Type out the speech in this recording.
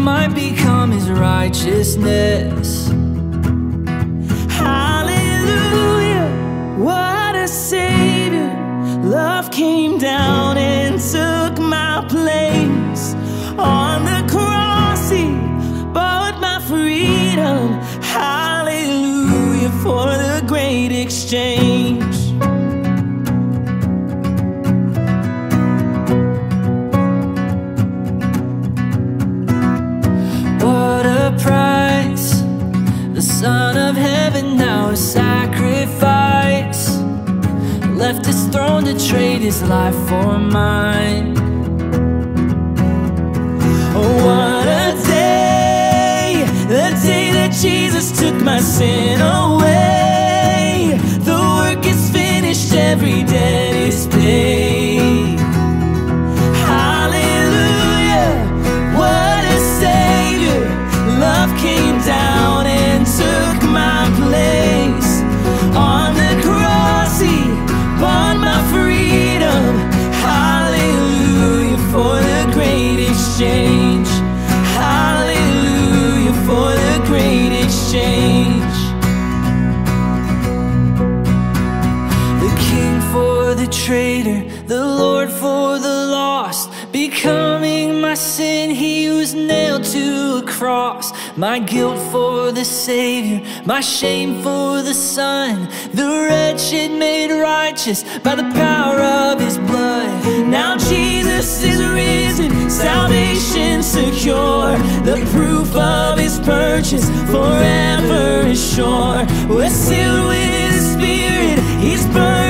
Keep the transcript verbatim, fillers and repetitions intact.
might become his righteousness. Hallelujah, what a Savior. Love came down and took my place. On the cross he bought my freedom. Hallelujah for the great exchange. What a price, the Son of Heaven now a sacrifice, left his throne to trade his life for mine. Oh, what a day, the day that Jesus took my sin away. The work is finished, every debt is paid. Hallelujah, what a Savior. Love came down and took my place. On the cross he bought my freedom. Hallelujah for the great exchange. Hallelujah for the great exchange. The King for the traitor, the Lord for the lost, becoming my sin, he was nailed to a cross. My guilt for the Savior, my shame for the Son, the wretched made righteous by the power of his blood. Now Jesus is risen, salvation secure. The proof of his purchase forever is sure. We're sealed with his Spirit, he's burned